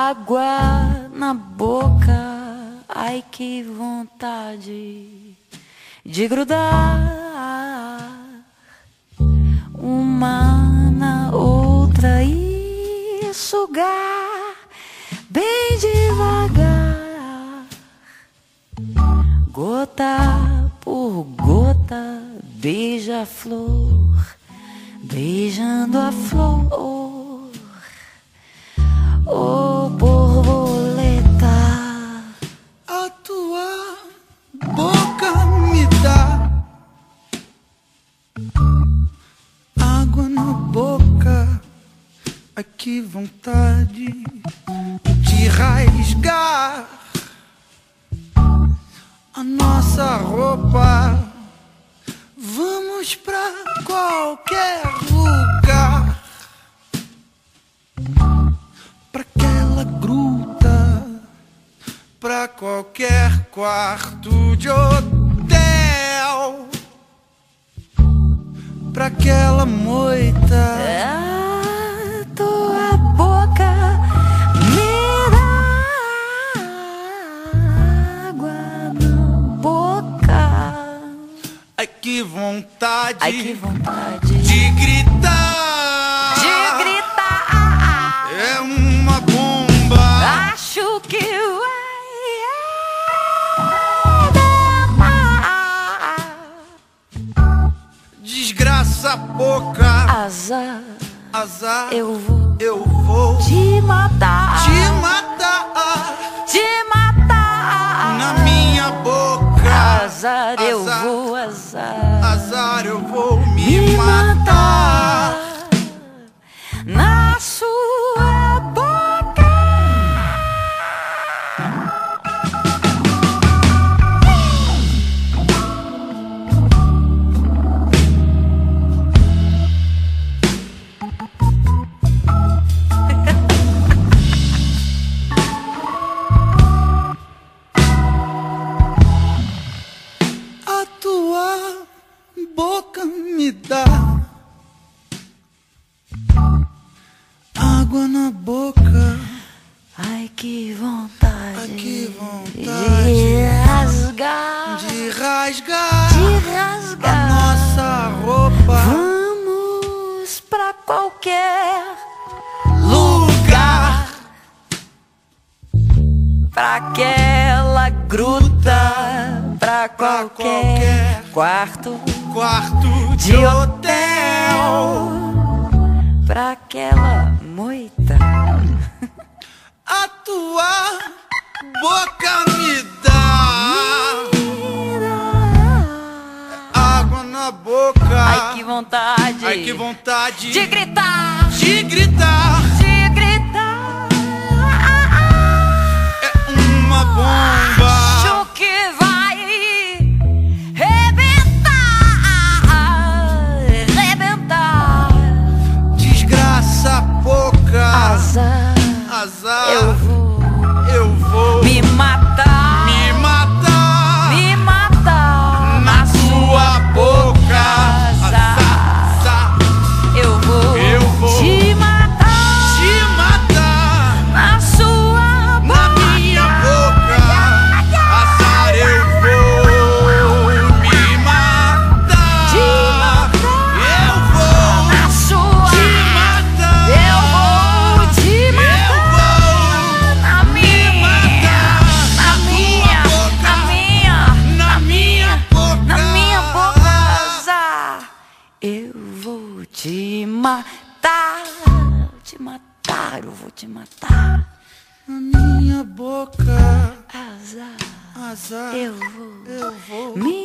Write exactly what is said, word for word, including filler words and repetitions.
Água na boca, ai que vontade de grudar uma na outra e sugar bem devagar, gota por gota, beija-flor, beijando a flor. Oh, borboleta, a tua boca me dá água na boca. Ai, que vontade de rasgar a nossa roupa. Vamos pra qualquer lugar, pra aquela gruta, pra qualquer quarto de hotel, pra aquela moita. a tua boca me dá água na boca. Ai, que vontade, Ai, que vontade de gritar, de gritar. é uma bomba. Acho que vai Desgraça pouca, azar, azar, eu vou eu vou te matar, te matar te matar. na minha boca. Azar, eu Azar. vou, azar, Azar, eu vou me, me matar. matar na sua boca. A tua boca me dá água na boca. Ai, que vontade, Ai, que vontade de rasgar, de rasgar de a rasgar. nossa roupa. Vamos pra qualquer Lugar, pra aquela gruta, pra qualquer qualquer quarto quarto de de hotel, pra aquela moita. a tua boca me dá água na boca. Ai, que vontade, Ai, que vontade de gritar, de gritar, de gritar. é uma bomba. Acho que vai rebentar, rebentar. Desgraça pouca, Azar, azar, eu vou eu vou me matar, me matar me matar na sua boca. Azar, Azar, eu vou, eu vou te matar, te matar na sua na boca. minha boca. Azar, eu vou me matar. Eu vou Na sua, te matar. eu vou te Eu matar, vou na minha, matar na minha, boca. na minha, na minha boca. na minha boca. Azar, eu vou te matar, te matar, eu vou te matar. Na minha boca. Azar, Azar, eu vou eu vou me